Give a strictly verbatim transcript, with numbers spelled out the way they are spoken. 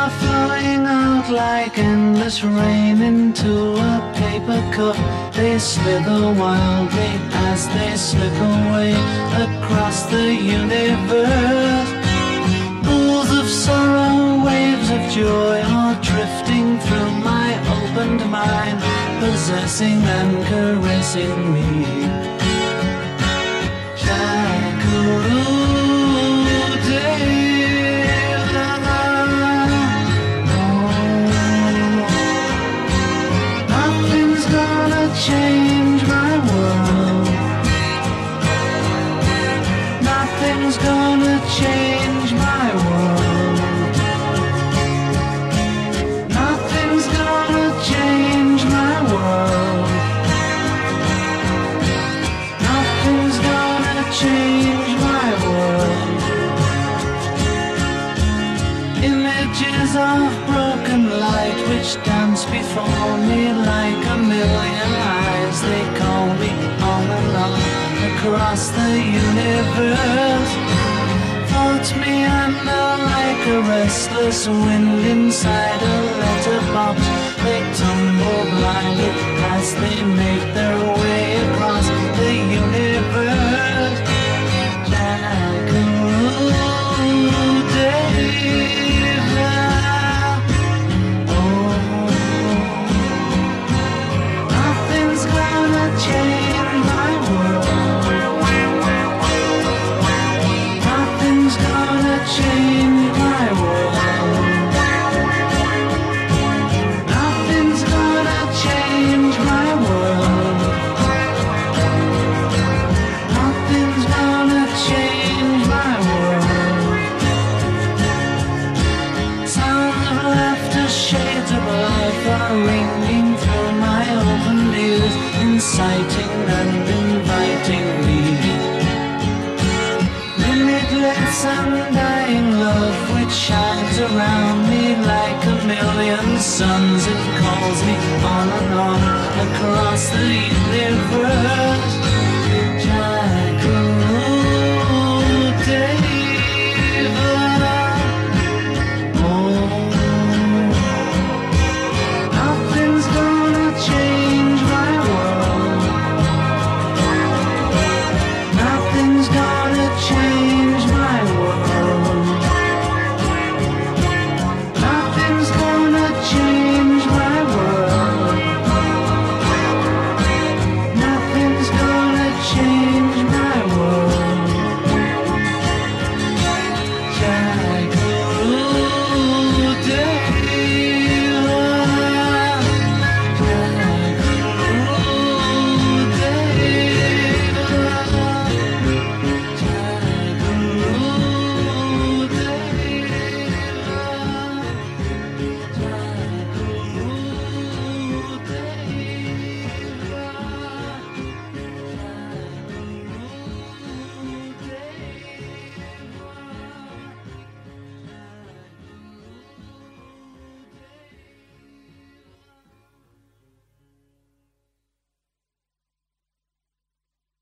are flowing out like endless rain into a paper cup. They slither wildly as they slip away across the universe. Pools of sorrow, waves of joy are drifting through my opened mind, possessing and caressing me. Change my world. Nothing's gonna change my world. Nothing's gonna change my world. Nothing's gonna change my world. Images of broken light which dance before me like a million eyes. They call me on and on across the universe. Floats me under like a restless wind inside a letterbox. They tumble blindly as they make their way across the universe. Jackaroo Dave. Change my world. Nothing's gonna change my world. Nothing's gonna change my world. Nothing's gonna change my world. Sounds of laughter, shades of life are ringing through my open ears, inciting and inviting me. Limitless undying love which shines around me like a million suns. It calls me on and on across the universe.